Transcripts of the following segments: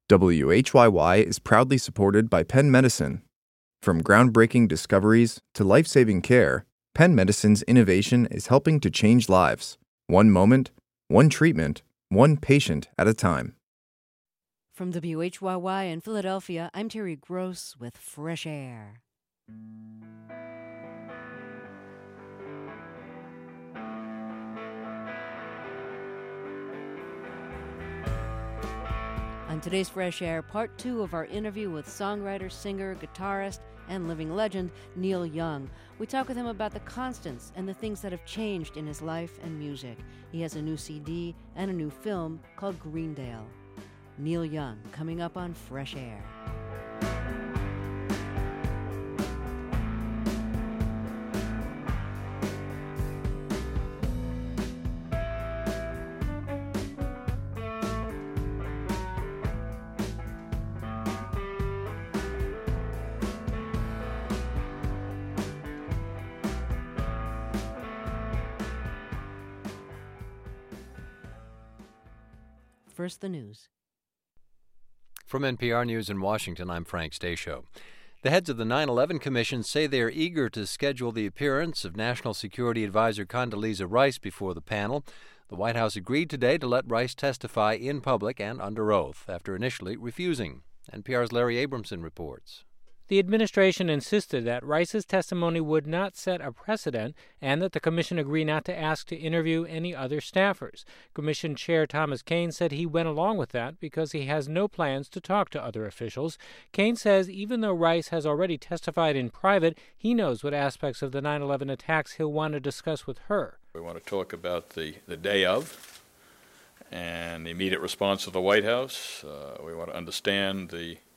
WHYY is proudly supported by Penn Medicine. From groundbreaking discoveries to life-saving care, Penn Medicine's innovation is helping to change lives. One moment, one treatment, one patient at a time. From WHYY in Philadelphia, I'm Terry Gross with Fresh Air. On today's Fresh Air, part 2 of our interview with songwriter, singer, guitarist, and living legend Neil Young. We talk with him about the constants and the things that have changed in his life and music. He has a new CD and a new film called Greendale. Neil Young, coming up on Fresh Air. First, the news. From NPR News in Washington, I'm Frank Stasio. The heads of the 9/11 Commission say they are eager to schedule the appearance of National Security Advisor Condoleezza Rice before the panel. The White House agreed today to let Rice testify in public and under oath, after initially refusing. NPR's Larry Abramson reports. The administration insisted that Rice's testimony would not set a precedent and that the commission agree not to ask to interview any other staffers. Commission Chair Thomas Kean said he went along with that because he has no plans to talk to other officials. Kean says even though Rice has already testified in private, he knows what aspects of the 9/11 attacks he'll want to discuss with her. We want to talk about the day of and the immediate response of the White House. We want to understand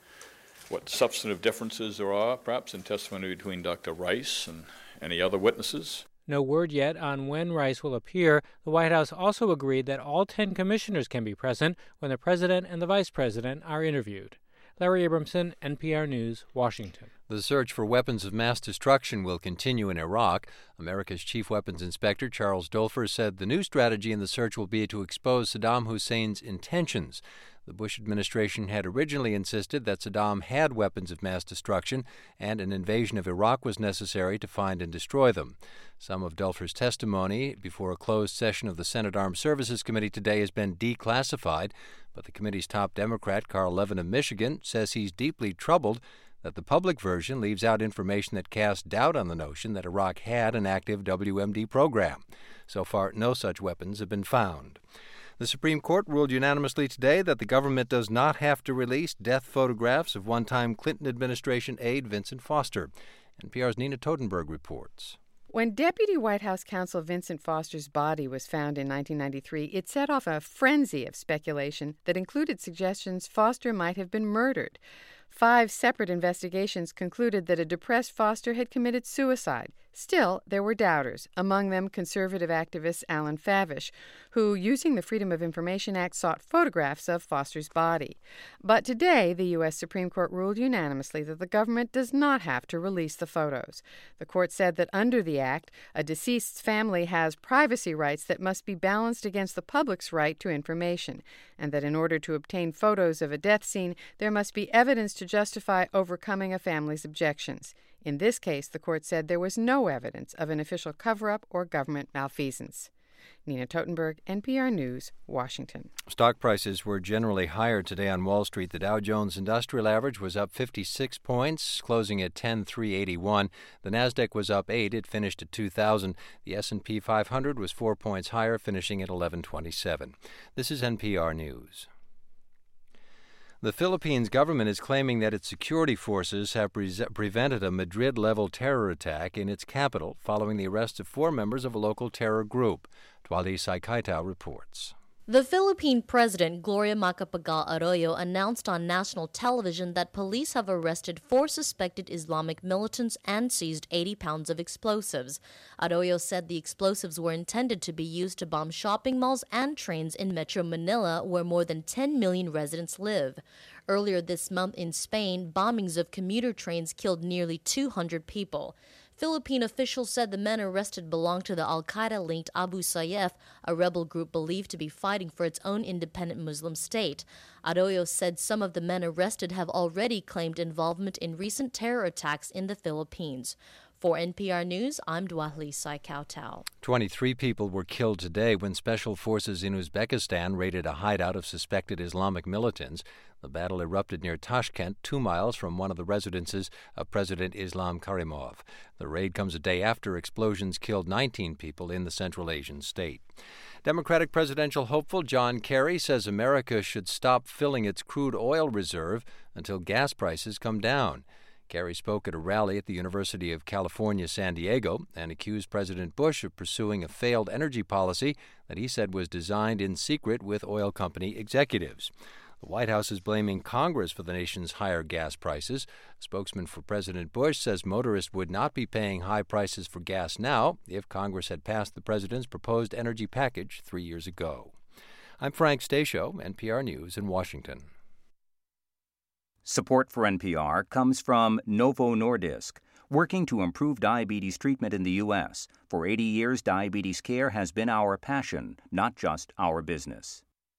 what substantive differences there are, perhaps, in testimony between Dr. Rice and any other witnesses. No word yet on when Rice will appear. The White House also agreed that all 10 commissioners can be present when the president and the vice president are interviewed. Larry Abramson, NPR News, Washington. The search for weapons of mass destruction will continue in Iraq. America's chief weapons inspector, Charles Dolfer, said the new strategy in the search will be to expose Saddam Hussein's intentions. The Bush administration had originally insisted that Saddam had weapons of mass destruction and an invasion of Iraq was necessary to find and destroy them. Some of Dolfer's testimony before a closed session of the Senate Armed Services Committee today has been declassified, but the committee's top Democrat, Carl Levin of Michigan, says he's deeply troubled that the public version leaves out information that casts doubt on the notion that Iraq had an active WMD program. So far, no such weapons have been found. The Supreme Court ruled unanimously today that the government does not have to release death photographs of one-time Clinton administration aide Vincent Foster. NPR's Nina Totenberg reports. When Deputy White House counsel Vincent Foster's body was found in 1993, it set off a frenzy of speculation that included suggestions Foster might have been murdered. 5 separate investigations concluded that a depressed Foster had committed suicide. Still, there were doubters, among them conservative activist Alan Favish, who, using the Freedom of Information Act, sought photographs of Foster's body. But today, the U.S. Supreme Court ruled unanimously that the government does not have to release the photos. The court said that under the act, a deceased's family has privacy rights that must be balanced against the public's right to information, and that in order to obtain photos of a death scene, there must be evidence to justify overcoming a family's objections. In this case, the court said there was no evidence of an official cover-up or government malfeasance. Nina Totenberg, NPR News, Washington. Stock prices were generally higher today on Wall Street. The Dow Jones Industrial Average was up 56 points, closing at 10,381. The Nasdaq was up 8. It finished at 2,000. The S&P 500 was 4 points higher, finishing at 1127. This is NPR News. The Philippines government is claiming that its security forces have prevented a Madrid-level terror attack in its capital following the arrest of 4 members of a local terror group. Tuali Saikaitao reports. The Philippine President Gloria Macapagal Arroyo announced on national television that police have arrested 4 suspected Islamic militants and seized 80 pounds of explosives. Arroyo said the explosives were intended to be used to bomb shopping malls and trains in Metro Manila, where more than 10 million residents live. Earlier this month in Spain, bombings of commuter trains killed nearly 200 people. Philippine officials said the men arrested belonged to the Al-Qaeda-linked Abu Sayyaf, a rebel group believed to be fighting for its own independent Muslim state. Arroyo said some of the men arrested have already claimed involvement in recent terror attacks in the Philippines. For NPR News, I'm Dwali Saikautau. 23 people were killed today when special forces in Uzbekistan raided a hideout of suspected Islamic militants. The battle erupted near Tashkent, 2 miles from one of the residences of President Islam Karimov. The raid comes a day after explosions killed 19 people in the Central Asian state. Democratic presidential hopeful John Kerry says America should stop filling its crude oil reserve until gas prices come down. Kerry spoke at a rally at the University of California, San Diego, and accused President Bush of pursuing a failed energy policy that he said was designed in secret with oil company executives. The White House is blaming Congress for the nation's higher gas prices. A spokesman for President Bush says motorists would not be paying high prices for gas now if Congress had passed the president's proposed energy package 3 years ago. I'm Frank Stasio, NPR News in Washington. Support for NPR comes from Novo Nordisk, working to improve diabetes treatment in the U.S. For 80 years, diabetes care has been our passion, not just our business.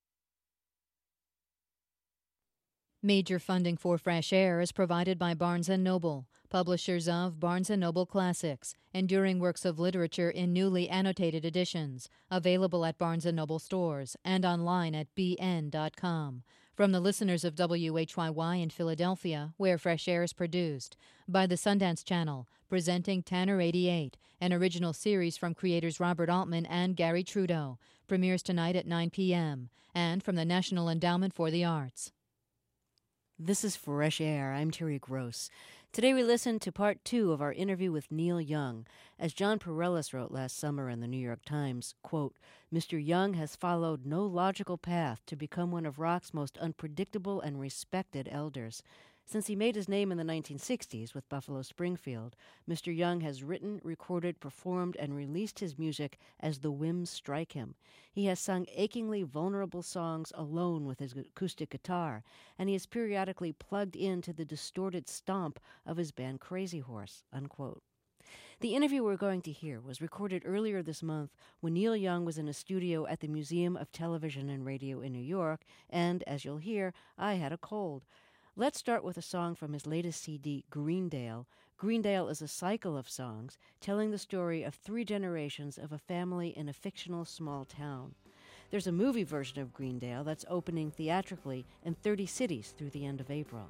Major funding for Fresh Air is provided by Barnes & Noble, publishers of Barnes & Noble Classics, enduring works of literature in newly annotated editions, available at Barnes & Noble stores and online at bn.com. From the listeners of WHYY in Philadelphia, where Fresh Air is produced, by the Sundance Channel, presenting Tanner 88, an original series from creators Robert Altman and Gary Trudeau, premieres tonight at 9 p.m., and from the National Endowment for the Arts. This is Fresh Air. I'm Terry Gross. Today we listen to part 2 of our interview with Neil Young. As John Perellis wrote last summer in the New York Times, quote, Mr. Young has followed no logical path to become one of rock's most unpredictable and respected elders. Since he made his name in the 1960s with Buffalo Springfield, Mr. Young has written, recorded, performed, and released his music as the whims strike him. He has sung achingly vulnerable songs alone with his acoustic guitar, and he has periodically plugged into the distorted stomp of his band Crazy Horse, unquote. The interview we're going to hear was recorded earlier this month when Neil Young was in a studio at the Museum of Television and Radio in New York, and, as you'll hear, I had a cold. Let's start with a song from his latest CD, Greendale. Greendale is a cycle of songs telling the story of 3 generations of a family in a fictional small town. There's a movie version of Greendale that's opening theatrically in 30 cities through the end of April.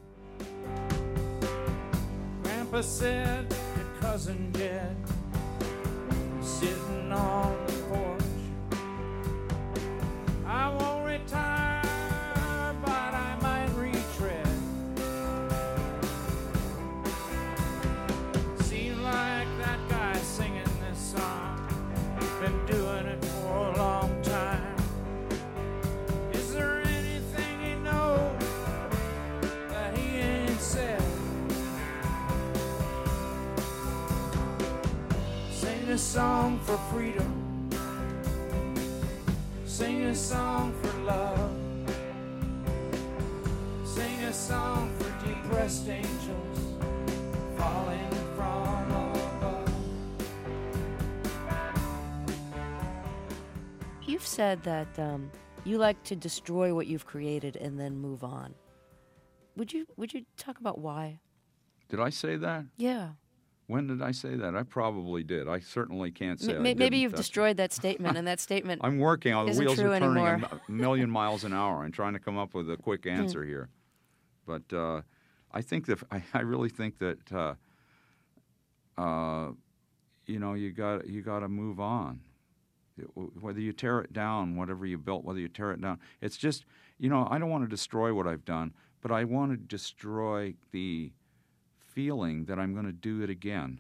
Grandpa said your cousin Jed sitting on the porch. I won't retire. A song for freedom, sing a song for love, sing a song for depressed angels falling from above. You've said that you like to destroy what you've created and then move on. Would you talk about why? Did I say that? Yeah. When did I say that? I probably did. I certainly can't say maybe you've destroyed that statement, and that statement I'm working on the wheels are turning anymore. a million miles an hour. I'm trying to come up with a quick answer here. But I think that I really think that you got to move on. Whether you tear it down, whatever you built, whether you tear it down, it's just I don't want to destroy what I've done, but I want to destroy the feeling that I'm going to do it again.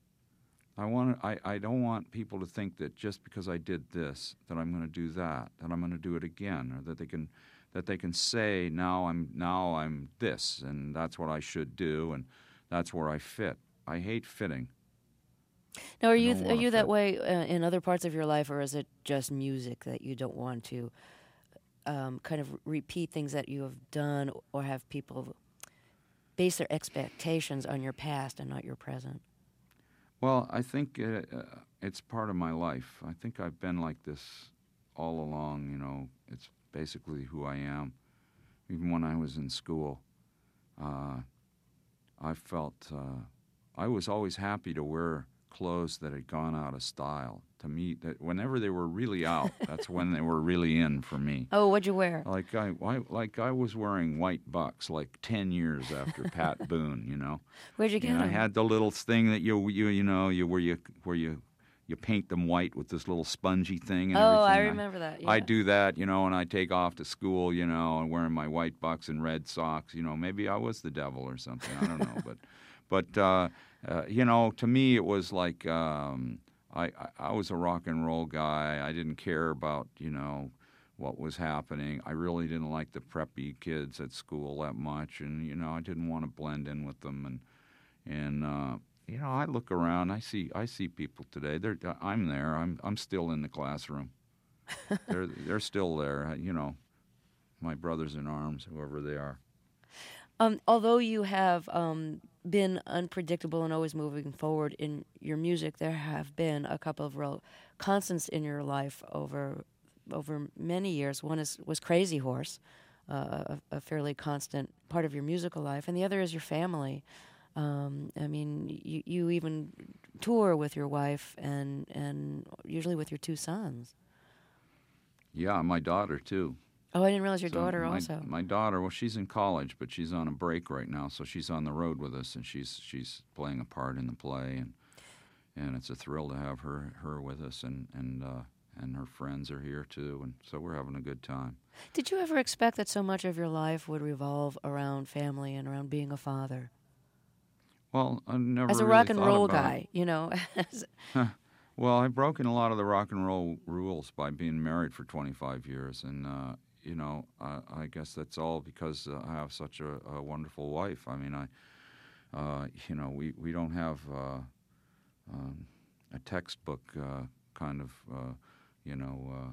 I don't want people to think that just because I did this that I'm going to do that I'm going to do it again, or that they can say now I'm this and that's what I should do and that's where I fit. I hate fitting. Now, are you that way in other parts of your life, or is it just music that you don't want to kind of repeat things that you have done or have people base their expectations on your past and not your present? Well, I think it's part of my life. I think I've been like this all along, you know. It's basically who I am. Even when I was in school, I felt I was always happy to wear clothes that had gone out of style. To me, that whenever they were really out, that's when they were really in for me. Oh, what'd you wear? Like I was wearing white bucks like 10 years after Pat Boone, you know. Where'd you get them? I had the little thing that you where you paint them white with this little spongy thing and everything. Oh, I remember that. Yeah. I do that, you know, and I take off to school, you know, and wearing my white bucks and red socks. You know, maybe I was the devil or something. I don't know, but you know, to me it was like I was a rock and roll guy. I didn't care about, you know, what was happening. I really didn't like the preppy kids at school that much, and you know, I didn't want to blend in with them. And you know, I look around. I see people today. I'm there. I'm still in the classroom. They're still there. You know, my brothers in arms, whoever they are. Although you have been unpredictable and always moving forward in your music, there have been a couple of real constants in your life over many years. One was Crazy Horse, a fairly constant part of your musical life, and the other is your family. I mean, you even tour with your wife and usually with your two sons. Yeah, my daughter too. Oh, I didn't realize your daughter also. My daughter, well, she's in college, but she's on a break right now, so she's on the road with us, and she's playing a part in the play, and it's a thrill to have her with us, and her friends are here too, and so we're having a good time. Did you ever expect that so much of your life would revolve around family and around being a father? Well, I never as a really rock and roll thought about guy, you know. Well, I've broken a lot of the rock and roll rules by being married for 25 years, and you know, I guess that's all because I have such a wonderful wife. I mean, you know, we don't have a textbook kind of, you know,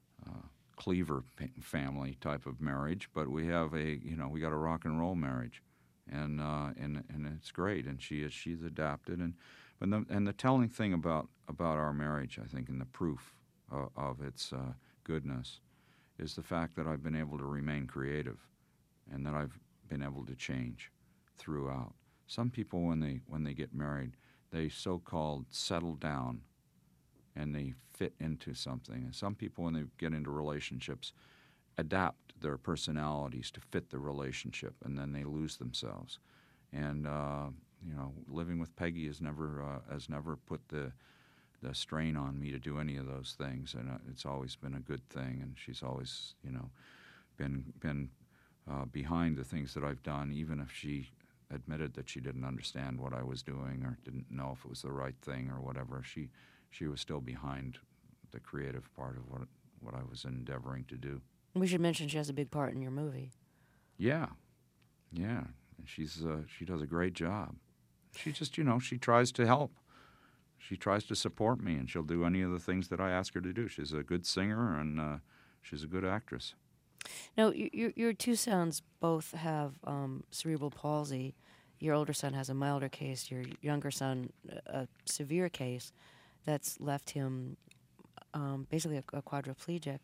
Cleaver family type of marriage, but we have we got a rock and roll marriage, and it's great, and she's adapted, and the telling thing about our marriage, I think, and the proof of its goodness, is the fact that I've been able to remain creative, and that I've been able to change throughout. Some people, when they get married, they so-called settle down, and they fit into something. And some people, when they get into relationships, adapt their personalities to fit the relationship, and then they lose themselves. And you know, living with Peggy has never put the strain on me to do any of those things, and it's always been a good thing. And she's always, you know, been behind the things that I've done, even if she admitted that she didn't understand what I was doing or didn't know if it was the right thing or whatever. She was still behind the creative part of what I was endeavoring to do. We should mention she has a big part in your movie. Yeah. And she does a great job. She just, you know, she tries to help. She tries to support me, and she'll do any of the things that I ask her to do. She's a good singer, and she's a good actress. Now, your two sons both have cerebral palsy. Your older son has a milder case. Your younger son, a severe case that's left him basically a quadriplegic.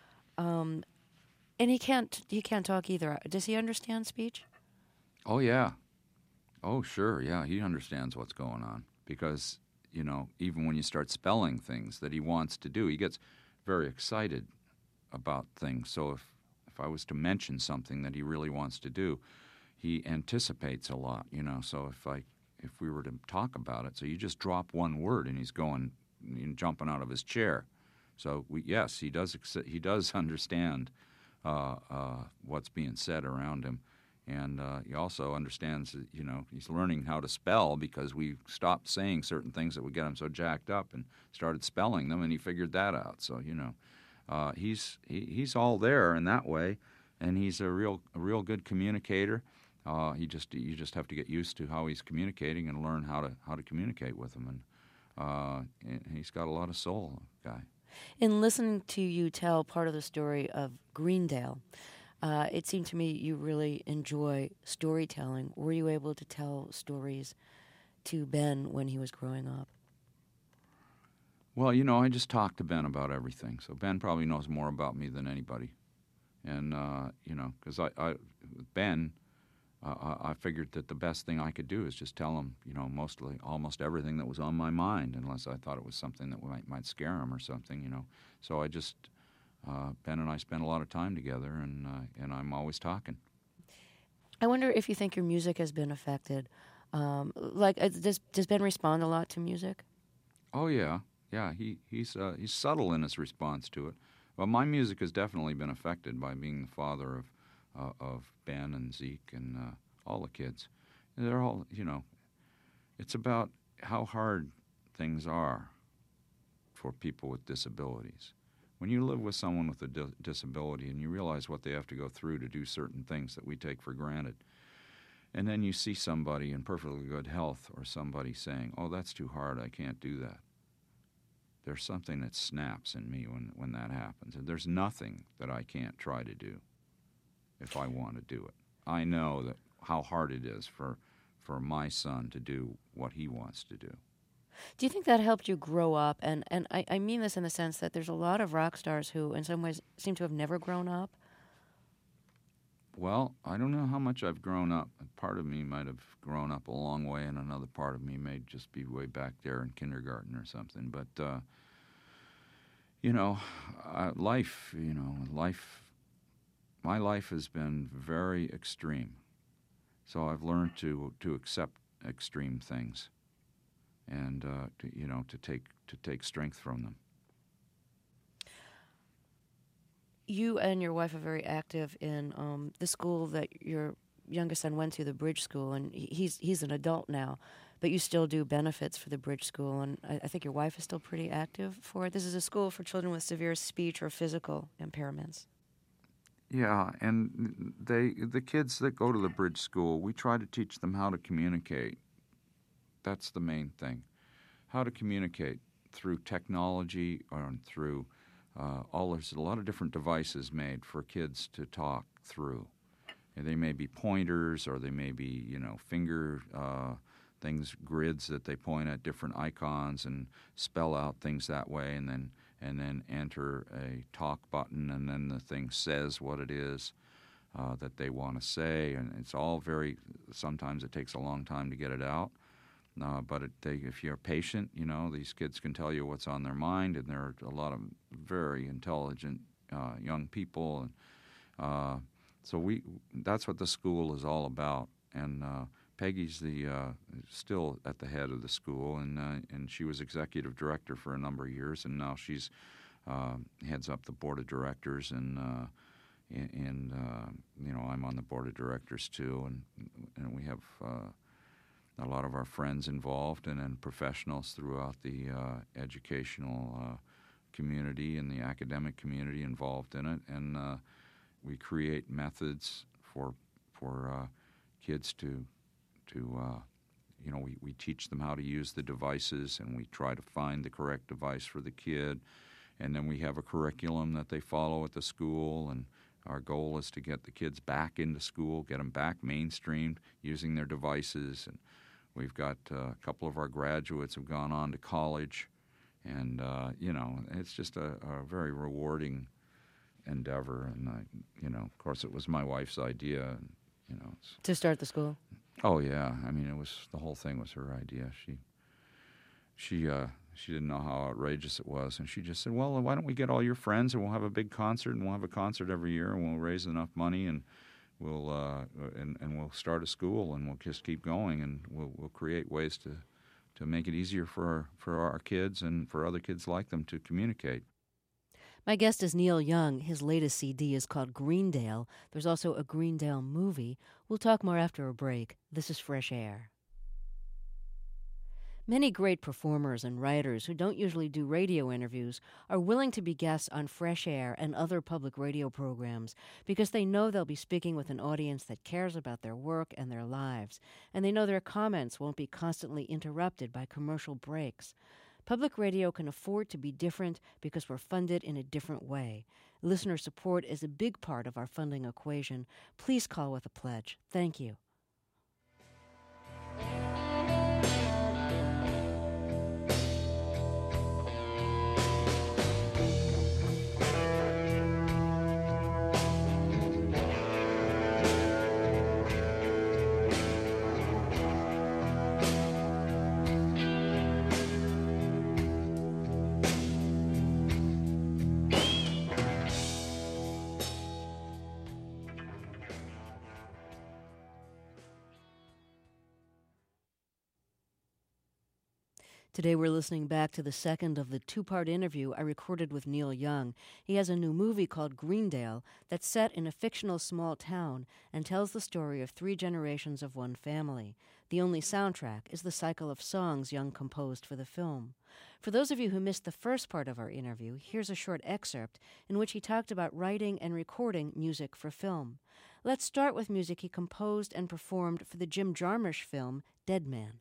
And he can't talk either. Does he understand speech? Oh, yeah. Oh, sure, yeah. He understands what's going on because, you know, even when you start spelling things that he wants to do, he gets very excited about things. So if I was to mention something that he really wants to do, he anticipates a lot, you know. So if we were to talk about it, so you just drop one word and he's going, jumping out of his chair. So yes, he does understand what's being said around him. And he also understands that, you know, he's learning how to spell because we stopped saying certain things that would get him so jacked up and started spelling them, and he figured that out. So, you know, he's all there in that way, and he's a real good communicator. You just have to get used to how he's communicating and learn how to communicate with him. And he's got a lot of soul, guy. In listening to you tell part of the story of Greendale, it seemed to me you really enjoy storytelling. Were you able to tell stories to Ben when he was growing up? Well, I just talked to Ben about everything, so Ben probably knows more about me than anybody. And, because Ben, I figured that the best thing I could do is just tell him, almost everything that was on my mind, unless I thought it was something that might scare him or something, So I just, Ben and I spent a lot of time together, and I'm always talking. I wonder if you think your music has been affected. Does Ben respond a lot to music? Oh, yeah. Yeah, he's subtle in his response to it. Well, my music has definitely been affected by being the father of Ben and Zeke and all the kids. They're all, it's about how hard things are for people with disabilities. When you live with someone with a disability and you realize what they have to go through to do certain things that we take for granted, and then you see somebody in perfectly good health or somebody saying, oh, that's too hard, I can't do that. There's something that snaps in me when that happens. And there's nothing that I can't try to do if I want to do it. I know that how hard it is for my son to do what he wants to do. Do you think that helped you grow up? And I mean this in the sense that there's a lot of rock stars who, in some ways, seem to have never grown up. Well, I don't know how much I've grown up. Part of me might have grown up a long way, and another part of me may just be way back there in kindergarten or something. But, my life has been very extreme. So I've learned to accept extreme things and, to take strength from them. You and your wife are very active in the school that your youngest son went to, the Bridge School, and he's an adult now, but you still do benefits for the Bridge School, and I think your wife is still pretty active for it. This is a school for children with severe speech or physical impairments. Yeah, and the kids that go to the Bridge School, we try to teach them how to communicate. That's the main thing. How to communicate through technology or through there's a lot of different devices made for kids to talk through. And they may be pointers, or they may be, finger things, grids that they point at different icons and spell out things that way, and then enter a talk button, and then the thing says what it is that they want to say. And it's all sometimes it takes a long time to get it out. But if you're patient, these kids can tell you what's on their mind, and there are a lot of very intelligent young people. And so that's what the school is all about. And Peggy's still at the head of the school, and she was executive director for a number of years, and now she's heads up the board of directors, and I'm on the board of directors too, and we have a lot of our friends involved, and then professionals throughout the educational community and the academic community involved in it. And we create methods for kids to we teach them how to use the devices, and we try to find the correct device for the kid. And then we have a curriculum that they follow at the school, and our goal is to get the kids back into school, get them back mainstreamed using their devices. And we've got a couple of our graduates have gone on to college, and it's just a very rewarding endeavor. And of course, it was my wife's idea. To start the school. Oh yeah, I mean, the whole thing was her idea. She didn't know how outrageous it was, and she just said, "Well, why don't we get all your friends, and we'll have a big concert, and we'll have a concert every year, and we'll raise enough money, and we'll we'll start a school, and we'll just keep going, and we'll create ways to make it easier for our kids and for other kids like them to communicate." My guest is Neil Young. His latest CD is called Greendale. There's also a Greendale movie. We'll talk more after a break. This is Fresh Air. Many great performers and writers who don't usually do radio interviews are willing to be guests on Fresh Air and other public radio programs because they know they'll be speaking with an audience that cares about their work and their lives, and they know their comments won't be constantly interrupted by commercial breaks. Public radio can afford to be different because we're funded in a different way. Listener support is a big part of our funding equation. Please call with a pledge. Thank you. Today we're listening back to the second of the two-part interview I recorded with Neil Young. He has a new movie called Greendale that's set in a fictional small town and tells the story of 3 generations of one family. The only soundtrack is the cycle of songs Young composed for the film. For those of you who missed the first part of our interview, here's a short excerpt in which he talked about writing and recording music for film. Let's start with music he composed and performed for the Jim Jarmusch film Dead Man.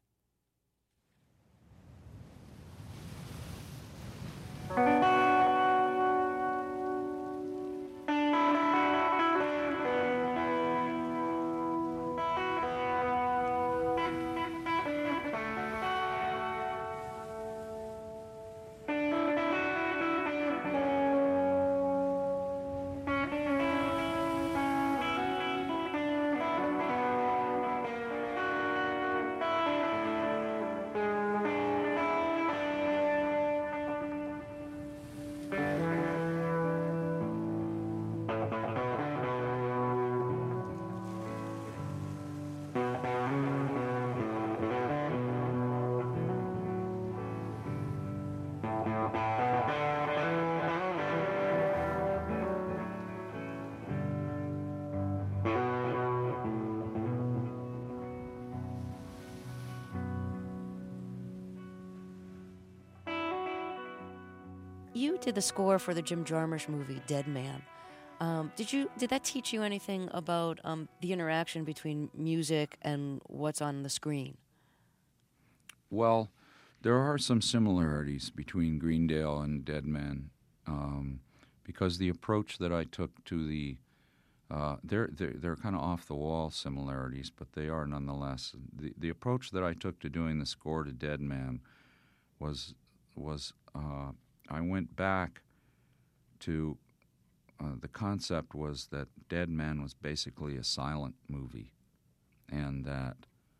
You did the score for the Jim Jarmusch movie Dead Man. Did that teach you anything about the interaction between music and what's on the screen? Well, there are some similarities between Greendale and Dead Man, because the approach that I took to the they're kind of off the wall similarities, but they are nonetheless. The approach that I took to doing the score to Dead Man was I went back to the concept was that Dead Man was basically a silent movie, and that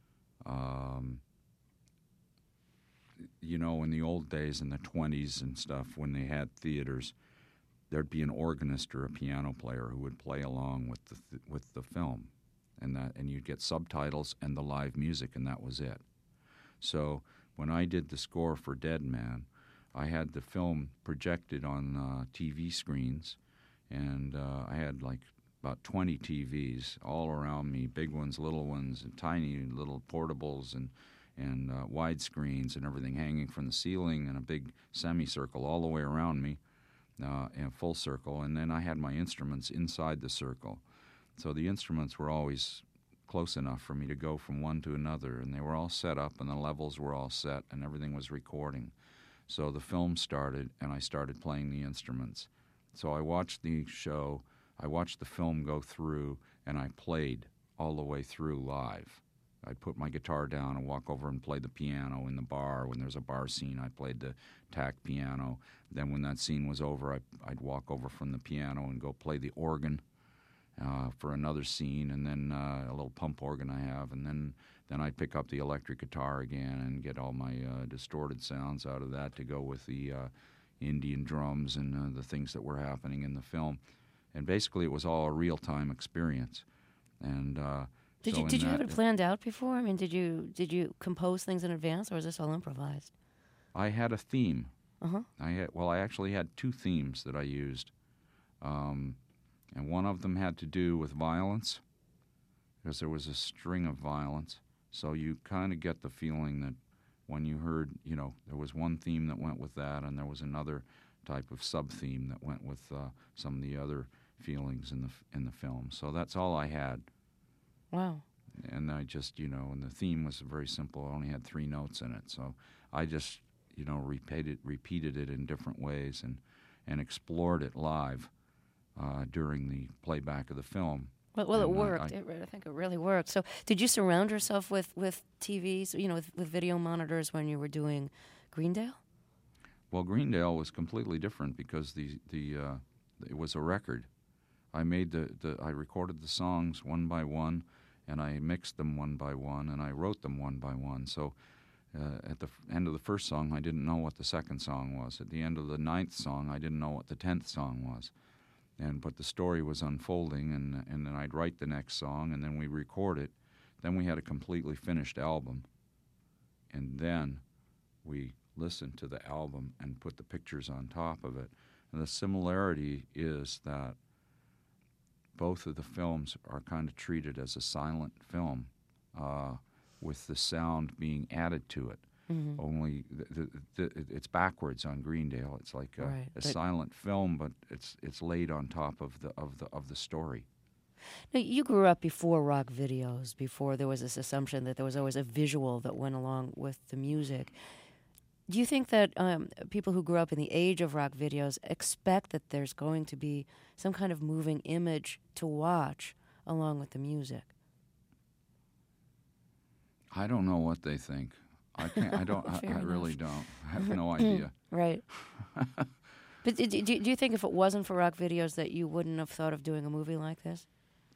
in the old days, in the 20s and stuff, when they had theaters, there'd be an organist or a piano player who would play along with the film, and you'd get subtitles and the live music, and that was it. So when I did the score for Dead Man, I had the film projected on TV screens, and I had like about 20 TVs all around me, big ones, little ones, and tiny little portables, and widescreens and everything hanging from the ceiling in a big semicircle all the way around me, in a full circle. And then I had my instruments inside the circle. So the instruments were always close enough for me to go from one to another, and they were all set up, and the levels were all set, and everything was recording. So the film started, and I started playing the instruments. So I watched the show, I watched the film go through, and I played all the way through live. I'd put my guitar down and walk over and play the piano in the bar. When there's a bar scene, I played the tack piano. Then when that scene was over, I'd walk over from the piano and go play the organ for another scene, and then a little pump organ I have, and then I'd pick up the electric guitar again and get all my distorted sounds out of that to go with the Indian drums and the things that were happening in the film. And basically it was all a real-time experience. And Did you have it planned out before? I mean, did you compose things in advance, or was this all improvised? I had a theme. Uh-huh. I actually had 2 themes that I used. And one of them had to do with violence, because there was a string of violence. So you kind of get the feeling that when you heard, there was one theme that went with that, and there was another type of sub-theme that went with some of the other feelings in the film. So that's all I had. Wow. And I just, and the theme was very simple. I only had 3 notes in it. So I just, repeated it in different ways and explored it live during the playback of the film. Well, it worked. I think it really worked. So did you surround yourself with TVs, with video monitors when you were doing Greendale? Well, Greendale was completely different because it was a record. I made I recorded the songs one by one, and I mixed them one by one, and I wrote them one by one. So at the end of the first song, I didn't know what the second song was. At the end of the 9th song, I didn't know what the 10th song was. But the story was unfolding, and then I'd write the next song, and then we record it. Then we had a completely finished album, and then we listen to the album and put the pictures on top of it. And the similarity is that both of the films are kind of treated as a silent film, with the sound being added to it. Mm-hmm. Only it's backwards on Greendale. It's like a silent film, but it's laid on top of the story. Now, you grew up before rock videos, before there was this assumption that there was always a visual that went along with the music. Do you think that people who grew up in the age of rock videos expect that there's going to be some kind of moving image to watch along with the music? I don't know what they think. I can't. I don't. I really don't. I have no idea. Right. But do you think if it wasn't for rock videos that you wouldn't have thought of doing a movie like this?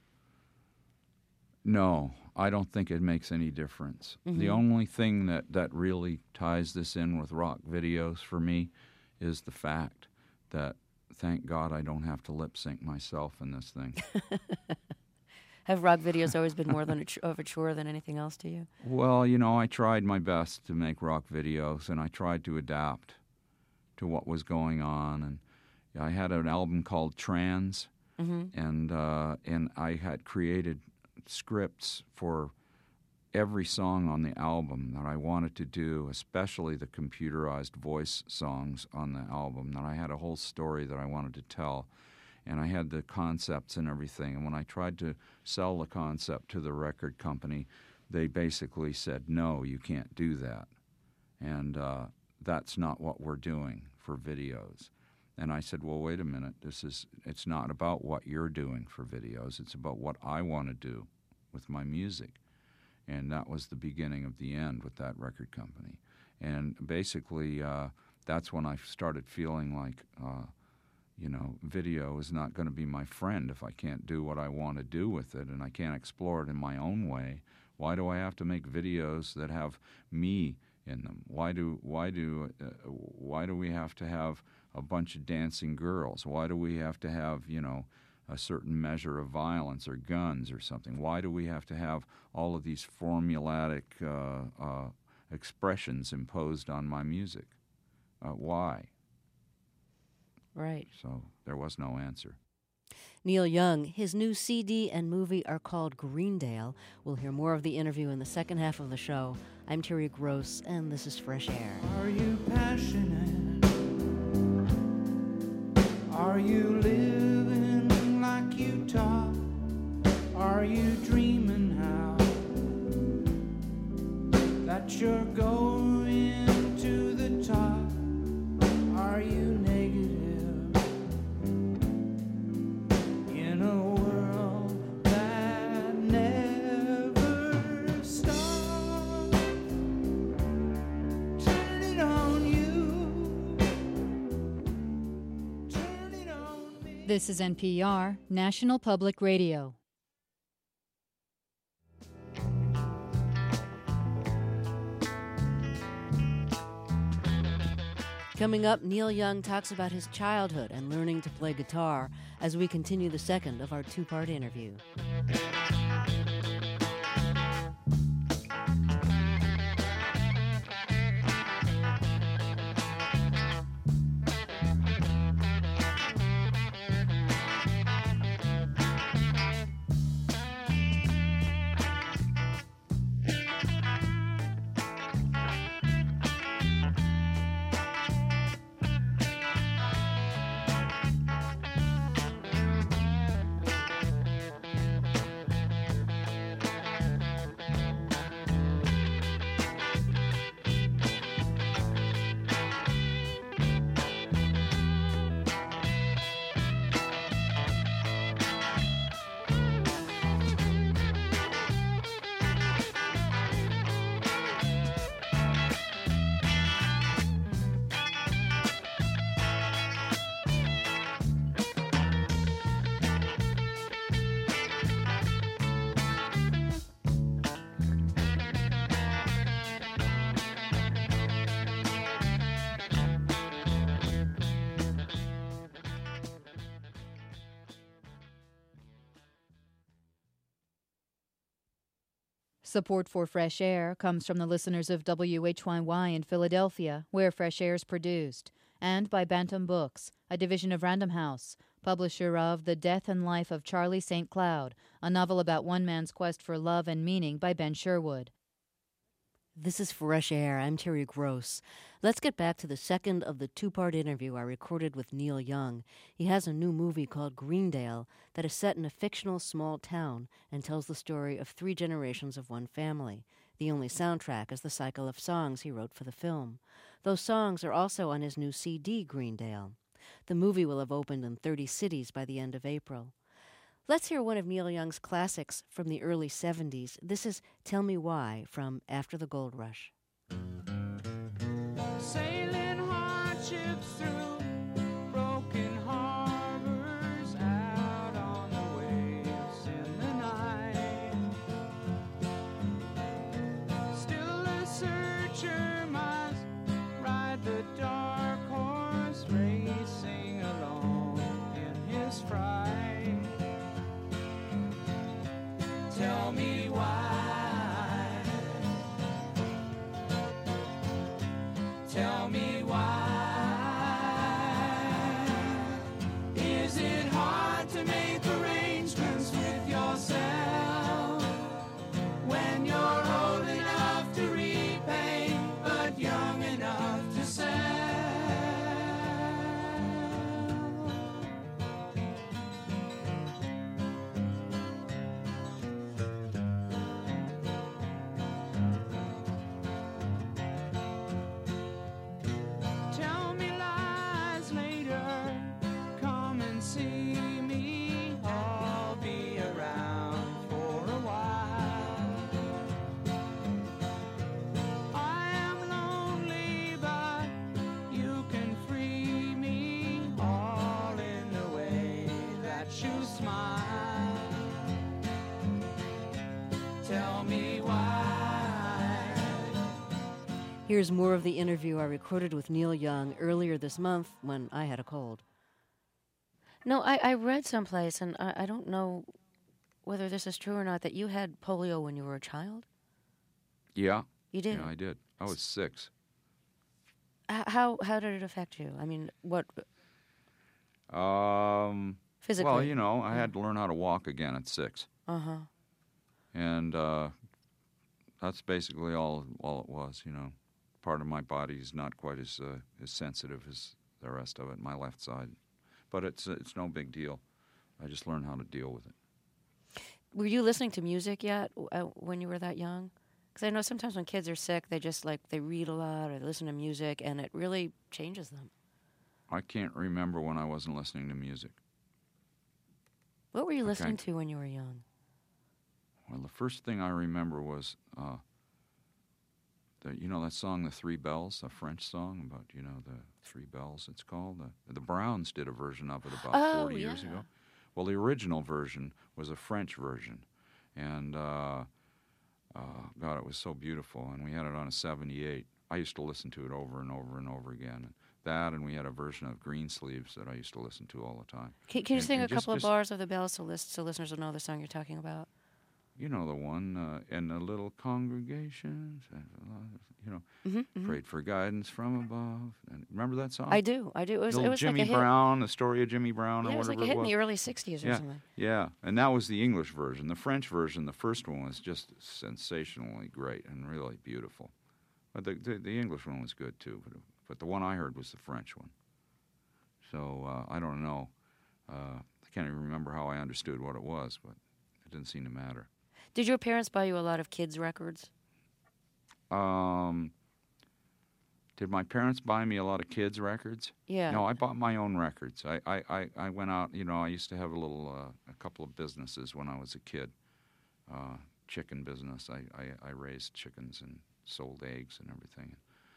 No, I don't think it makes any difference. Mm-hmm. The only thing that really ties this in with rock videos for me is the fact that, thank God, I don't have to lip sync myself in this thing. Have rock videos always been more of a chore than anything else to you? Well, I tried my best to make rock videos, and I tried to adapt to what was going on. And I had an album called Trans, mm-hmm. and I had created scripts for every song on the album that I wanted to do, especially the computerized voice songs on the album, that I had a whole story that I wanted to tell. And I had the concepts and everything. And when I tried to sell the concept to the record company, they basically said, no, you can't do that. And that's not what we're doing for videos. And I said, well, wait a minute. It's not about what you're doing for videos. It's about what I want to do with my music. And that was the beginning of the end with that record company. And basically, that's when I started feeling like, video is not going to be my friend if I can't do what I want to do with it, and I can't explore it in my own way. Why do I have to make videos that have me in them? Why do we have to have a bunch of dancing girls? Why do we have to have a certain measure of violence or guns or something? Why do we have to have all of these formulatic expressions imposed on my music? Why? Right. So there was no answer. Neil Young, his new CD and movie are called Greendale. We'll hear more of the interview in the second half of the show. I'm Terry Gross, and this is Fresh Air. Are you passionate? Are you living like you talk? Are you dreaming how that you're going to the top? Are you negative in a world that never stops? Turn it on you. Turn it on me. This is NPR, National Public Radio. Coming up, Neil Young talks about his childhood and learning to play guitar as we continue the second of our two-part interview. Support for Fresh Air comes from the listeners of WHYY in Philadelphia, where Fresh Air is produced, and by Bantam Books, a division of Random House, publisher of The Death and Life of Charlie St. Cloud, a novel about one man's quest for love and meaning by Ben Sherwood. This is Fresh Air. I'm Terry Gross. Let's get back to the second of the two-part interview I recorded with Neil Young. He has a new movie called Greendale that is set in a fictional small town and tells the story of 3 generations of one family. The only soundtrack is the cycle of songs he wrote for the film. Those songs are also on his new CD, Greendale. The movie will have opened in 30 cities by the end of April. Let's hear one of Neil Young's classics from the early 70s. This is Tell Me Why from After the Gold Rush. Sailing hardships through broken harbors, out on the waves in the night. Still a searcher must ride the dark horse, racing alone in his fright. Tell me why. Tell me why. Is it hard to make arrangements with yourself when you're old enough to repay but young enough to sell? Tell me lies later, come and see me, I'll be around for a while. I am lonely, but you can free me, all in the way that you smile. Tell me why. Here's more of the interview I recorded with Neil Young earlier this month when I had a cold. No, I read someplace, and I don't know whether this is true or not, that you had polio when you were a child? Yeah. You did? Yeah, I did. I was 6. How did it affect you? I mean, what... Physically? Well, you know, I had to learn how to walk again at 6. Uh-huh. And that's basically all it was, you know. Part of my body is not quite as sensitive as the rest of it, my left side. But it's no big deal. I just learned how to deal with it. Were you listening to music yet when you were that young? Because I know sometimes when kids are sick, they just they read a lot or they listen to music, and it really changes them. I can't remember when I wasn't listening to music. What were you listening to when you were young? Well, the first thing I remember was, you know that song, The Three Bells, a French song about, you know, the 3 bells, it's called. The Browns did a version of it about 40 years ago. Well, the original version was a French version. And, God, it was so beautiful. And we had it on a 78. I used to listen to it over and over and over again. That, and we had a version of Greensleeves that I used to listen to all the time. Can you sing a couple of bars of the bells so listeners will know the song you're talking about? You know the one, in a little congregation, you know, prayed for guidance from above. And remember that song? I do. It was Jimmy like a Brown, the story of Jimmy Brown, or it was whatever like a hit it was. in the early 60s or something. Yeah, and that was the English version. The French version, the first one, was just sensationally great and really beautiful. But the English one was good too, but the one I heard was the French one. So I don't know. I can't even remember how I understood what it was, but it didn't seem to matter. Did your parents buy you a lot of kids' records? Did my parents buy me a lot of kids' records? Yeah. No, I bought my own records. I went out, you know, I used to have a couple of businesses when I was a kid. Chicken business. I raised chickens and sold eggs and everything.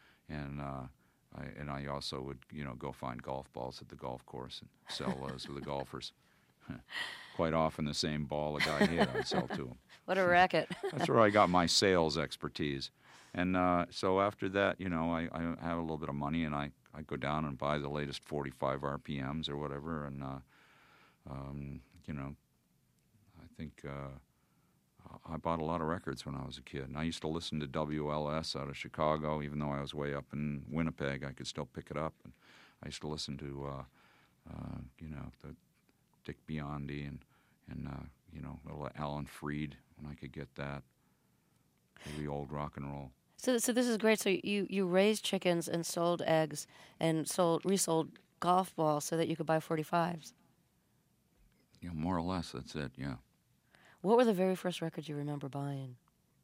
And I also would, you know, go find golf balls at the golf course and sell those to the golfers. Quite often the same ball a guy hit, I'd sell to him. What a racket. That's where I got my sales expertise. And so after that, you know, I have a little bit of money, and I go down and buy the latest 45 RPMs or whatever. And, you know, I think I bought a lot of records when I was a kid. And I used to listen to WLS out of Chicago, even though I was way up in Winnipeg. I could still pick it up. And I used to listen to, the Dick Biondi and little Alan Freed when I could get that. The old rock and roll. So this is great. So you raised chickens and sold eggs and resold golf balls so that you could buy 45s. Yeah, more or less, that's it, yeah. What were the very first records you remember buying?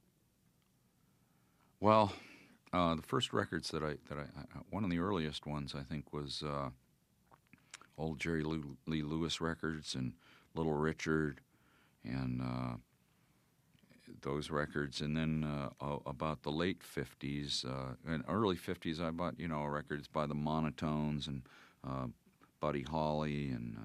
Well, the first records that I one of the earliest ones I think was old Jerry Lee Lewis records and Little Richard and those records. And then about the late 50s and early 50s, I bought records by the Monotones and Buddy Holly and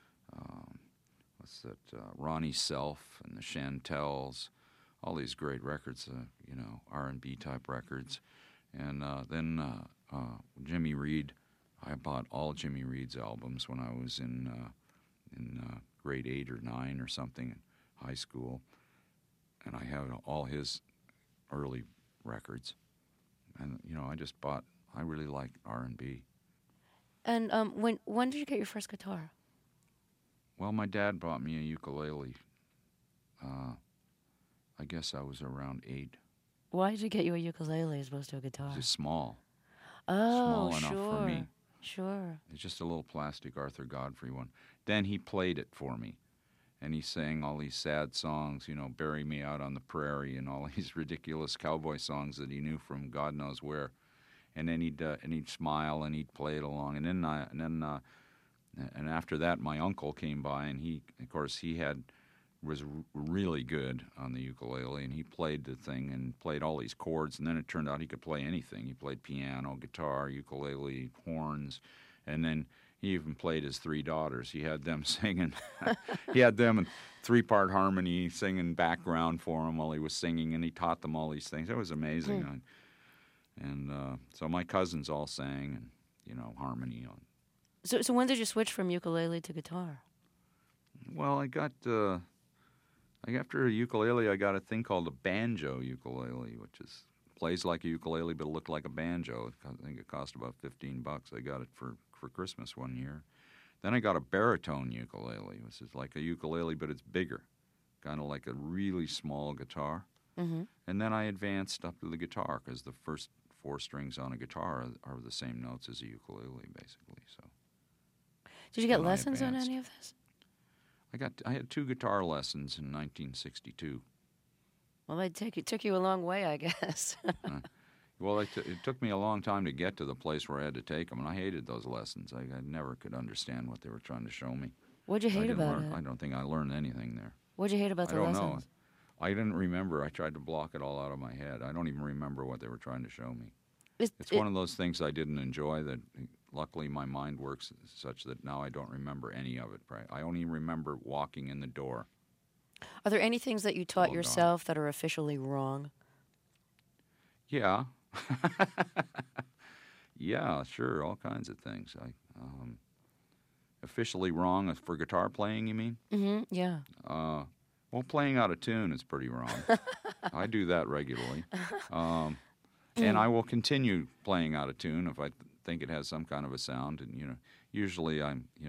Ronnie Self and the Chantels, all these great records, R&B type records. And then Jimmy Reed, I bought all Jimmy Reed's albums when I was in grade 8 or 9 or something in high school. And I had all his early records. And, I really liked R&B. And when did you get your first guitar? Well, my dad bought me a ukulele. I guess I was around 8. Why did you get you a ukulele as opposed to a guitar? It was small. Oh, small enough sure. for me. Sure. It's just a little plastic Arthur Godfrey one. Then he played it for me. And he sang all these sad songs, Bury Me Out on the Prairie and all these ridiculous cowboy songs that he knew from God knows where. And then he'd smile and he'd play it along. And after that, my uncle came by, and he was really good on the ukulele, and he played the thing and played all these chords. And then it turned out he could play anything. He played piano, guitar, ukulele, horns, and then he even played his 3 daughters. He had them singing. He had them in 3-part harmony, singing background for him while he was singing, and he taught them all these things. It was amazing. And so my cousins all sang, and harmony. So when did you switch from ukulele to guitar? Well, I got after a ukulele, I got a thing called a banjo ukulele, which plays like a ukulele but looked like a banjo. I think it cost about $15. I got it for Christmas one year. Then I got a baritone ukulele, which is like a ukulele but it's bigger, kind of like a really small guitar. Mm-hmm. And then I advanced up to the guitar because the first 4 strings on a guitar are the same notes as a ukulele, basically. So. Did you get lessons on any of this? I had 2 guitar lessons in 1962. Well, it took you a long way, I guess. Well, it took me a long time to get to the place where I had to take them, and I hated those lessons. I never could understand what they were trying to show me. What'd you hate about it? I don't think I learned anything there. What'd you hate about the lessons? I don't know. I didn't remember. I tried to block it all out of my head. I don't even remember what they were trying to show me. It's one of those things I didn't enjoy that luckily my mind works such that now I don't remember any of it. I only remember walking in the door. Are there any things that you taught yourself that are officially wrong? Yeah. Yeah, sure, all kinds of things. Officially wrong for guitar playing, you mean? Mm-hmm, yeah. Well, playing out of tune is pretty wrong. I do that regularly. And I will continue playing out of tune if I think it has some kind of a sound. And, usually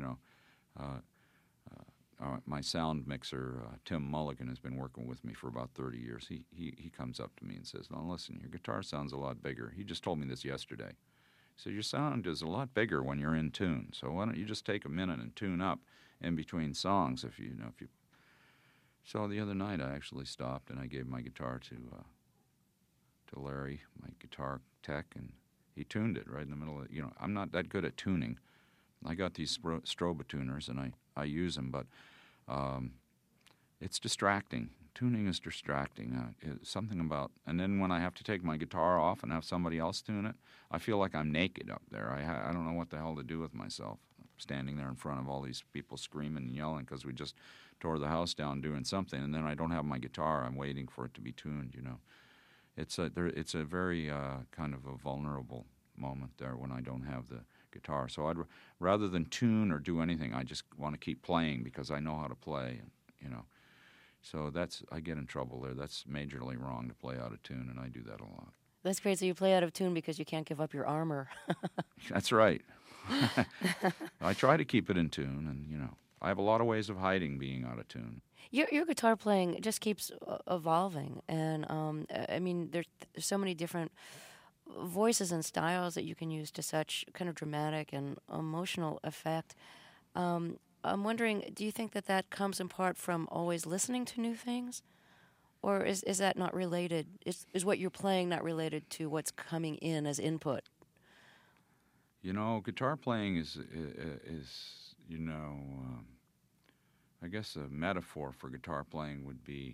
my sound mixer, Tim Mulligan, has been working with me for about 30 years. He comes up to me and says, "No, listen, your guitar sounds a lot bigger." He just told me this yesterday. He said, "Your sound is a lot bigger when you're in tune. So why don't you just take a minute and tune up in between songs if you." So the other night I actually stopped and I gave my guitar to Larry, my guitar tech, and he tuned it right in the middle of it. I'm not that good at tuning. I got these Stroba tuners, and I use them, but it's distracting. Tuning is distracting. It's something about, and then when I have to take my guitar off and have somebody else tune it, I feel like I'm naked up there. I don't know what the hell to do with myself, standing there in front of all these people screaming and yelling because we just tore the house down doing something, and then I don't have my guitar. I'm waiting for it to be tuned, It's a very kind of a vulnerable moment there when I don't have the guitar. So rather than tune or do anything, I just want to keep playing because I know how to play. And, So I get in trouble there. That's majorly wrong to play out of tune, and I do that a lot. That's great. So you play out of tune because you can't give up your armor. That's right. I try to keep it in tune, and I have a lot of ways of hiding being out of tune. Your guitar playing just keeps evolving, and I mean, there's so many different voices and styles that you can use to such kind of dramatic and emotional effect. I'm wondering, do you think that comes in part from always listening to new things? Or is that not related? Is what you're playing not related to what's coming in as input? Guitar playing is I guess a metaphor for guitar playing would be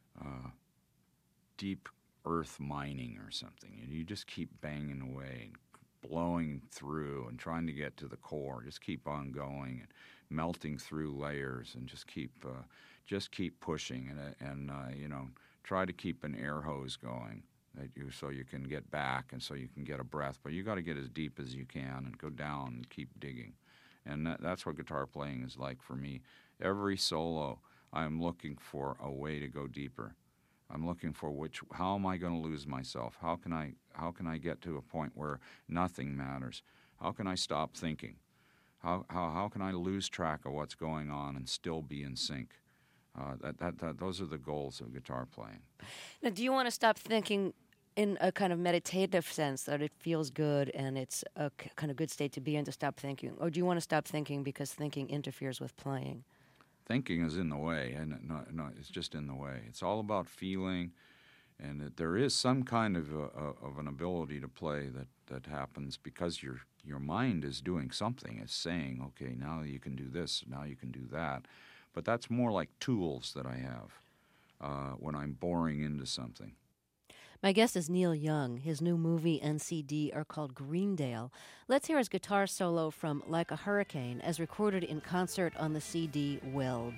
deep earth mining or something. You just keep banging away and blowing through and trying to get to the core. Just keep on going and melting through layers and just keep pushing and try to keep an air hose going so you can get back and so you can get a breath. But you got to get as deep as you can and go down and keep digging. And that's what guitar playing is like for me. Every solo, I'm looking for a way to go deeper. I'm looking for how am I going to lose myself? How can I get to a point where nothing matters? How can I stop thinking? How can I lose track of what's going on and still be in sync? Those are the goals of guitar playing. Now, do you want to stop thinking in a kind of meditative sense that it feels good and it's a kind of good state to be in to stop thinking? Or do you want to stop thinking because thinking interferes with playing? Thinking is in the way, and no, it's just in the way. It's all about feeling, and there is some kind of an ability to play that happens because your mind is doing something. It's saying, okay, now you can do this, now you can do that. But that's more like tools that I have when I'm boring into something. My guest is Neil Young. His new movie and CD are called Greendale. Let's hear his guitar solo from Like a Hurricane as recorded in concert on the CD Weld.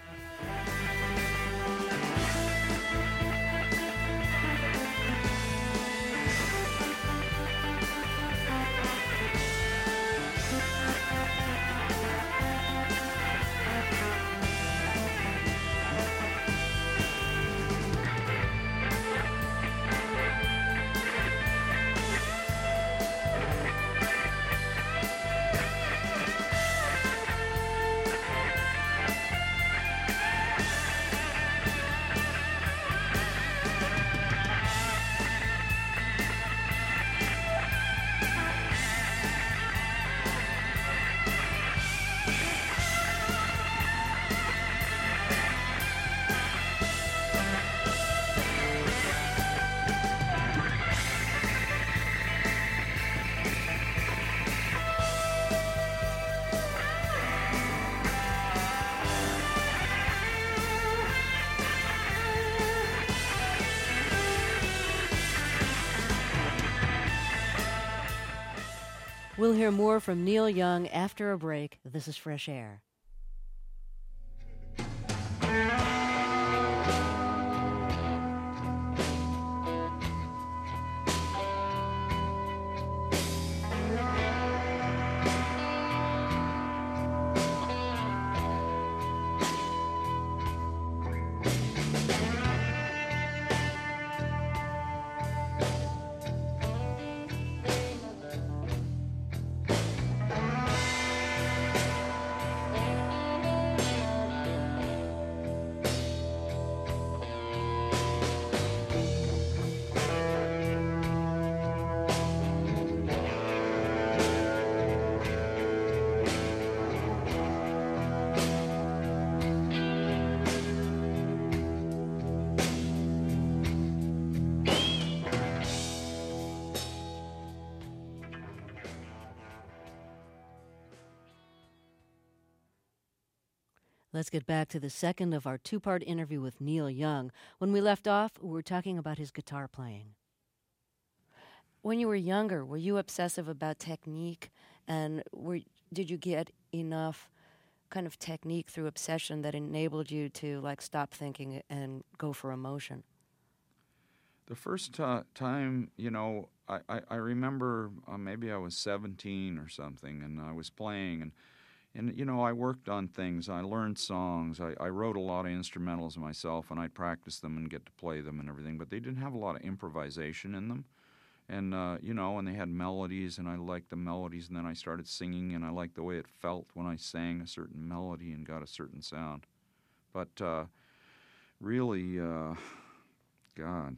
We'll hear more from Neil Young after a break. This is Fresh Air. Let's get back to the second of our two-part interview with Neil Young. When we left off, we were talking about his guitar playing. When you were younger, were you obsessive about technique? And did you get enough kind of technique through obsession that enabled you to stop thinking and go for emotion? The first time, I remember maybe I was 17 or something, and I was playing, and And, you know, I worked on things. I learned songs. I wrote a lot of instrumentals myself, and I'd practice them and get to play them and everything. But they didn't have a lot of improvisation in them. And, you know, and they had melodies, and I liked the melodies. And then I started singing, and I liked the way it felt when I sang a certain melody and got a certain sound. But really, God,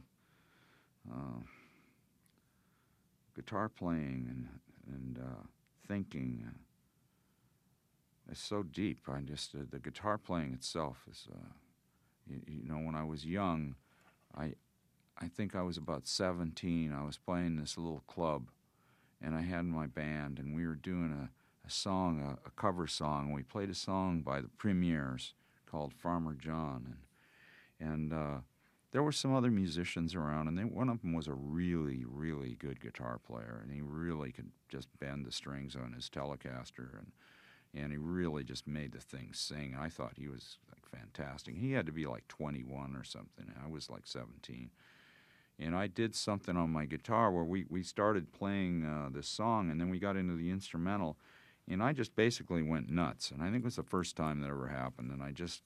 guitar playing and thinking, it's so deep. I just the guitar playing itself is, you know, when I was young, I think I was about 17. I was playing this little club, and I had my band, and we were doing a song, a cover song. We played a song by the Premiers called Farmer John, and there were some other musicians around, and one of them was a really, really good guitar player, and he really could just bend the strings on his Telecaster, and he really just made the thing sing. I thought he was like fantastic. He had to be like 21 or something. I was like 17. And I did something on my guitar where we started playing this song, and then we got into the instrumental, and I just basically went nuts. And I think it was the first time that ever happened. And I just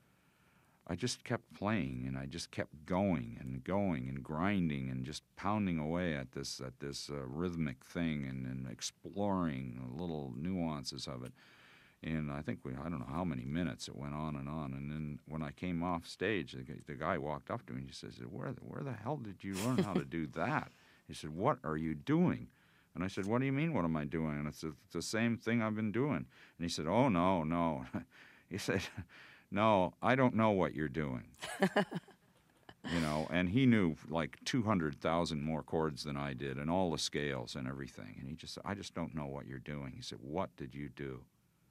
kept playing, and I just kept going and grinding and just pounding away at this rhythmic thing and exploring the little nuances of it. And I think I don't know how many minutes it went on. And then when I came off stage, the guy walked up to me and he says, where the hell did you learn how to do that? He said, what are you doing? And I said, what do you mean, what am I doing? And it's the same thing I've been doing. And he said, oh, no. He said, no, I don't know what you're doing. You know, and he knew like 200,000 more chords than I did and all the scales and everything. And he just said, I just don't know what you're doing. He said, what did you do?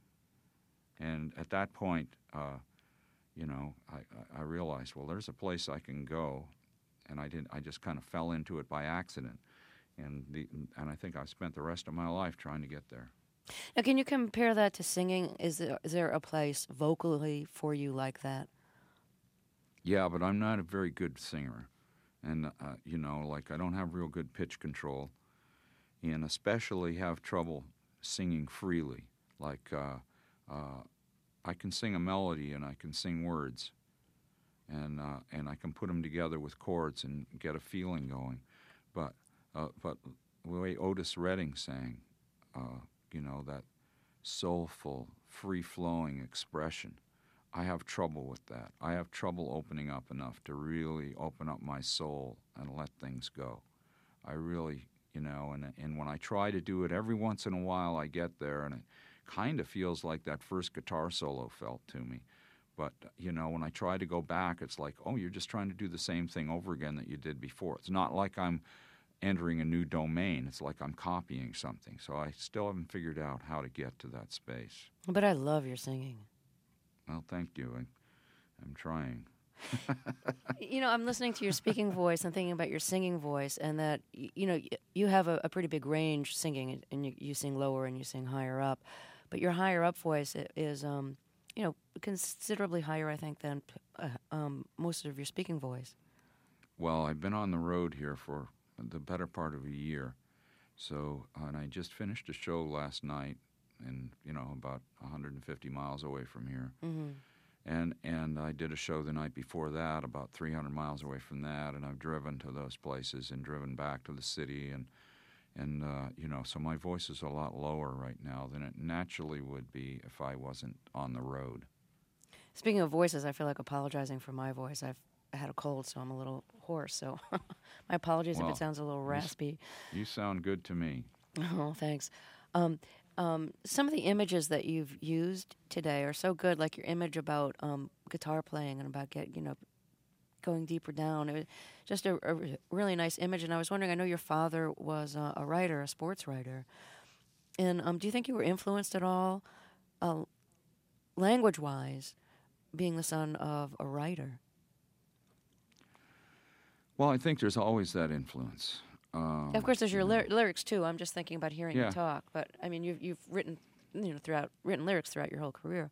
And at that point, you know, I realized, well, there's a place I can go, and I just kind of fell into it by accident, and I think I spent the rest of my life trying to get there. Now, can you compare that to singing? Is there a place vocally for you like that? Yeah, but I'm not a very good singer, and you know, like I don't have real good pitch control, and especially have trouble singing freely, like. I can sing a melody and I can sing words, and I can put them together with chords and get a feeling going, but the way Otis Redding sang, you know, that soulful, free-flowing expression, I have trouble with that. I have trouble opening up enough to really open up my soul and let things go. I really, you know, and when I try to do it, every once in a while I get there, and it kind of feels like that first guitar solo felt to me. But, you know, when I try to go back, it's like, oh, you're just trying to do the same thing over again that you did before. It's not like I'm entering a new domain. It's like I'm copying something. So I still haven't figured out how to get to that space. But I love your singing. Well, thank you. I'm trying. You know, I'm listening to your speaking voice and thinking about your singing voice, and that, you know, you have a pretty big range singing, and you sing lower and you sing higher up. But your higher up voice is, you know, considerably higher, I think, than most of your speaking voice. Well, I've been on the road here for the better part of a year. So, and I just finished a show last night, and you know, about 150 miles away from here. Mm-hmm. And I did a show the night before that, about 300 miles away from that, and I've driven to those places and driven back to the city, and you know, so my voice is a lot lower right now than it naturally would be if I wasn't on the road. Speaking of voices, I feel like apologizing for my voice. I've had a cold, so I'm a little hoarse, so my apologies if it sounds a little raspy. You sound good to me. Oh, thanks. Some of the images that you've used today are so good, like your image about guitar playing and about going deeper down. It was just a really nice image, and I was wondering, I know your father was a writer, a sports writer, and do you think you were influenced at all, language-wise, being the son of a writer? Well, I think there's always that influence. Of course, there's your lyrics too. I'm just thinking about hearing you talk, but I mean, you've written, you know, written lyrics throughout your whole career.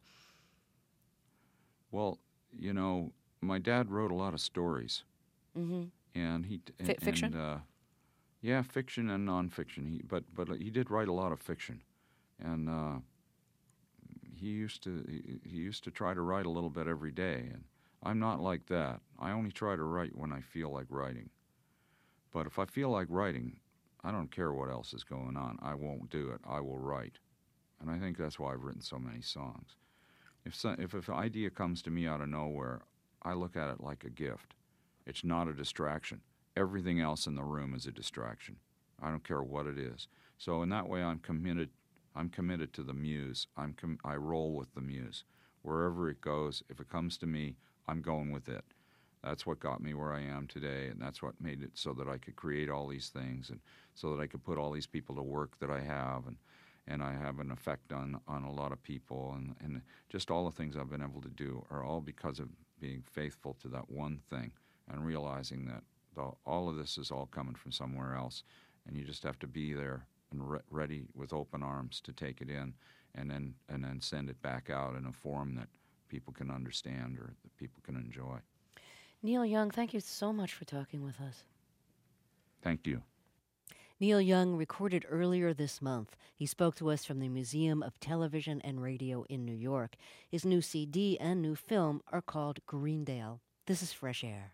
Well, you know, my dad wrote a lot of stories, and fiction. Yeah, fiction and nonfiction. But he did write a lot of fiction, and he used to try to write a little bit every day, and I'm not like that. I only try to write when I feel like writing. But if I feel like writing, I don't care what else is going on. I won't do it. I will write. And I think that's why I've written so many songs. If an idea comes to me out of nowhere, I look at it like a gift. It's not a distraction. Everything else in the room is a distraction. I don't care what it is. So in that way, I'm committed to the muse. I roll with the muse. Wherever it goes, if it comes to me, I'm going with it. That's what got me where I am today, and that's what made it so that I could create all these things, and so that I could put all these people to work that I have, and I have an effect on a lot of people, and just all the things I've been able to do are all because of being faithful to that one thing and realizing that all of this is all coming from somewhere else, and you just have to be there and ready with open arms to take it in, and then send it back out in a form that people can understand or that people can enjoy. Neil Young, thank you so much for talking with us. Thank you. Neil Young recorded earlier this month. He spoke to us from the Museum of Television and Radio in New York. His new CD and new film are called Greendale. This is Fresh Air.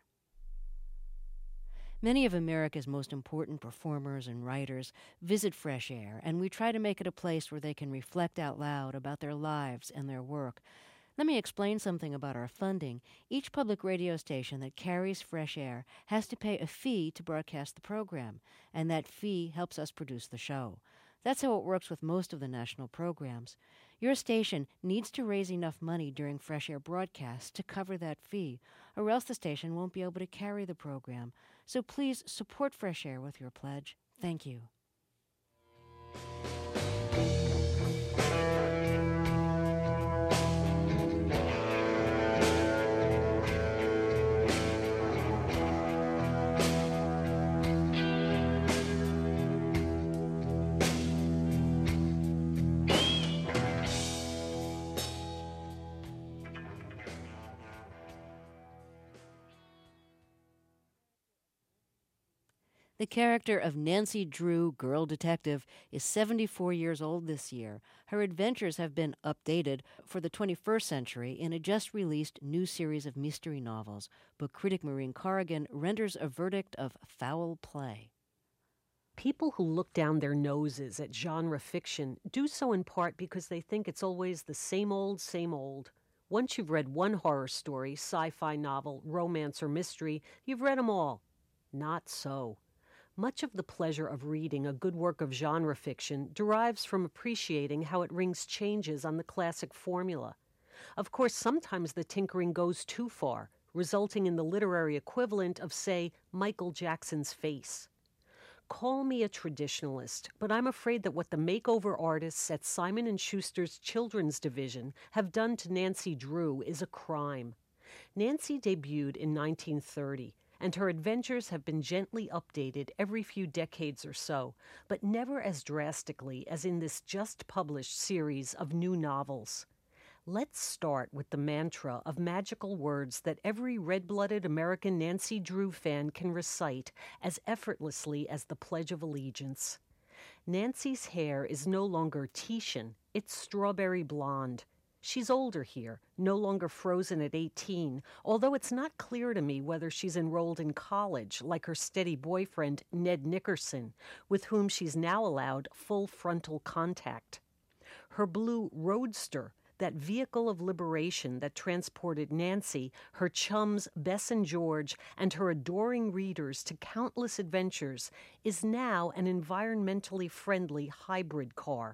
Many of America's most important performers and writers visit Fresh Air, and we try to make it a place where they can reflect out loud about their lives and their work. Let me explain something about our funding. Each public radio station that carries Fresh Air has to pay a fee to broadcast the program, and that fee helps us produce the show. That's how it works with most of the national programs. Your station needs to raise enough money during Fresh Air broadcasts to cover that fee, or else the station won't be able to carry the program. So please support Fresh Air with your pledge. Thank you. The character of Nancy Drew, girl detective, is 74 years old this year. Her adventures have been updated for the 21st century in a just-released new series of mystery novels. Book critic Maureen Corrigan renders a verdict of foul play. People who look down their noses at genre fiction do so in part because they think it's always the same old, same old. Once you've read one horror story, sci-fi novel, romance, or mystery, you've read them all. Not so. Much of the pleasure of reading a good work of genre fiction derives from appreciating how it rings changes on the classic formula. Of course, sometimes the tinkering goes too far, resulting in the literary equivalent of, say, Michael Jackson's face. Call me a traditionalist, but I'm afraid that what the makeover artists at Simon & Schuster's children's division have done to Nancy Drew is a crime. Nancy debuted in 1930, and her adventures have been gently updated every few decades or so, but never as drastically as in this just-published series of new novels. Let's start with the mantra of magical words that every red-blooded American Nancy Drew fan can recite as effortlessly as the Pledge of Allegiance. Nancy's hair is no longer Titian, it's strawberry blonde. She's older here, no longer frozen at 18, although it's not clear to me whether she's enrolled in college like her steady boyfriend, Ned Nickerson, with whom she's now allowed full frontal contact. Her blue Roadster, that vehicle of liberation that transported Nancy, her chums Bess and George, and her adoring readers to countless adventures, is now an environmentally friendly hybrid car.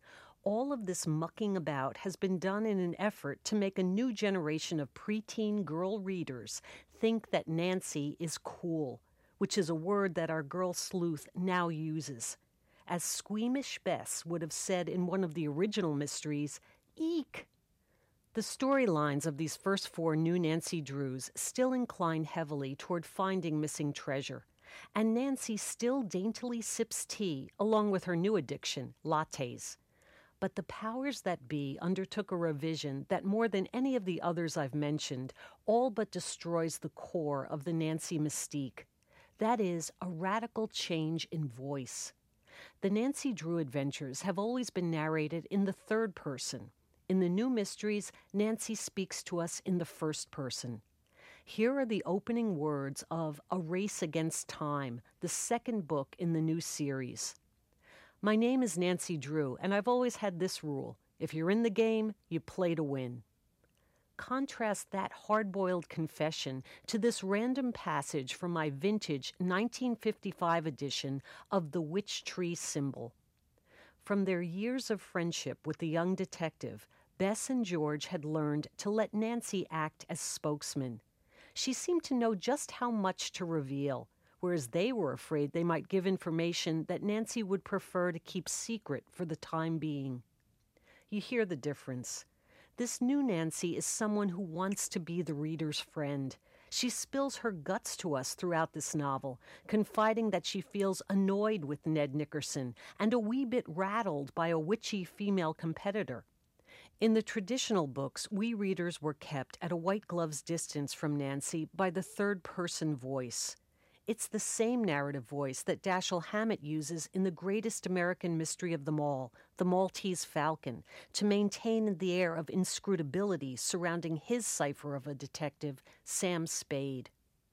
All of this mucking about has been done in an effort to make a new generation of preteen girl readers think that Nancy is cool, which is a word that our girl sleuth now uses. As Squeamish Bess would have said in one of the original mysteries, eek! The storylines of these first four new Nancy Drews still incline heavily toward finding missing treasure, and Nancy still daintily sips tea along with her new addiction, lattes. But the powers that be undertook a revision that more than any of the others I've mentioned all but destroys the core of the Nancy mystique. That is, a radical change in voice. The Nancy Drew adventures have always been narrated in the third person. In the new mysteries, Nancy speaks to us in the first person. Here are the opening words of A Race Against Time, the second book in the new series. My name is Nancy Drew, and I've always had this rule. If you're in the game, you play to win. Contrast that hard-boiled confession to this random passage from my vintage 1955 edition of The Witch Tree Symbol. From their years of friendship with the young detective, Bess and George had learned to let Nancy act as spokesman. She seemed to know just how much to reveal, whereas they were afraid they might give information that Nancy would prefer to keep secret for the time being. You hear the difference. This new Nancy is someone who wants to be the reader's friend. She spills her guts to us throughout this novel, confiding that she feels annoyed with Ned Nickerson and a wee bit rattled by a witchy female competitor. In the traditional books, we readers were kept at a white glove's distance from Nancy by the third-person voice. It's the same narrative voice that Dashiell Hammett uses in the greatest American mystery of them all, The Maltese Falcon, to maintain the air of inscrutability surrounding his cipher of a detective, Sam Spade.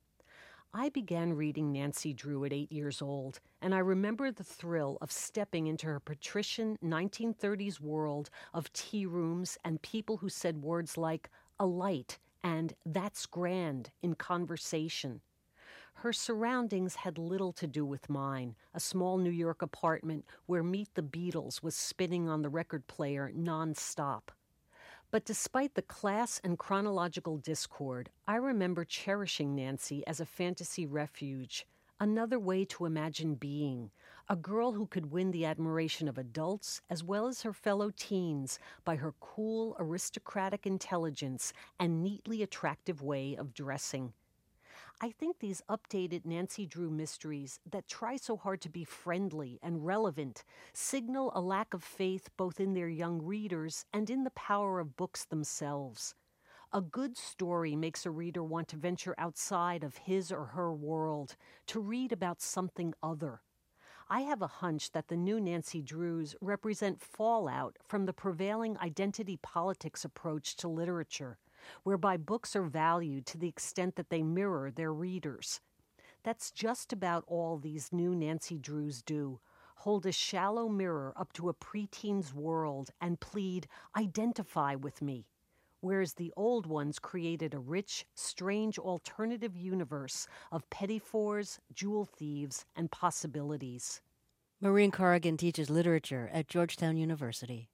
I began reading Nancy Drew at 8 years old, and I remember the thrill of stepping into her patrician 1930s world of tea rooms and people who said words like "a light" and "that's grand" in conversation. Her surroundings had little to do with mine, a small New York apartment where Meet the Beatles was spinning on the record player non-stop. But despite the class and chronological discord, I remember cherishing Nancy as a fantasy refuge, another way to imagine being, a girl who could win the admiration of adults as well as her fellow teens by her cool, aristocratic intelligence and neatly attractive way of dressing. I think these updated Nancy Drew mysteries that try so hard to be friendly and relevant signal a lack of faith both in their young readers and in the power of books themselves. A good story makes a reader want to venture outside of his or her world, to read about something other. I have a hunch that the new Nancy Drews represent fallout from the prevailing identity politics approach to literature, whereby books are valued to the extent that they mirror their readers. That's just about all these new Nancy Drews do, hold a shallow mirror up to a preteen's world and plead, "Identify with me," whereas the old ones created a rich, strange alternative universe of petty fours, jewel thieves, and possibilities. Maureen Corrigan teaches literature at Georgetown University.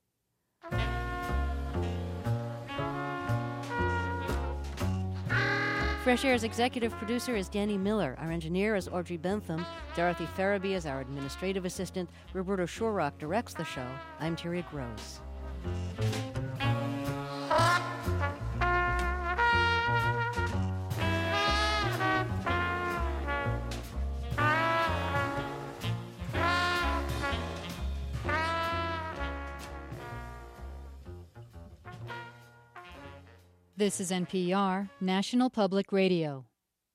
Fresh Air's executive producer is Danny Miller. Our engineer is Audrey Bentham. Dorothy Farabee is our administrative assistant. Roberto Shorrock directs the show. I'm Terry Gross. This is NPR, National Public Radio.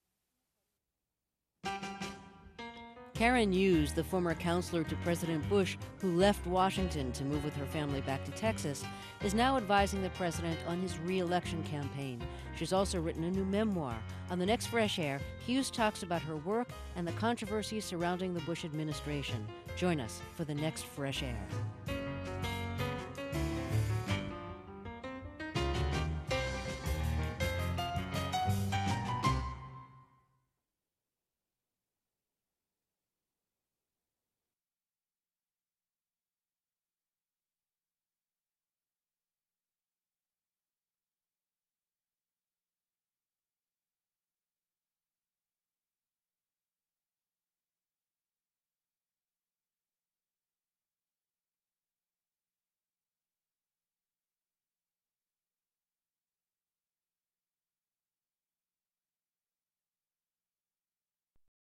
Karen Hughes, the former counselor to President Bush who left Washington to move with her family back to Texas, is now advising the president on his re-election campaign. She's also written a new memoir. On the next Fresh Air, Hughes talks about her work and the controversies surrounding the Bush administration. Join us for the next Fresh Air.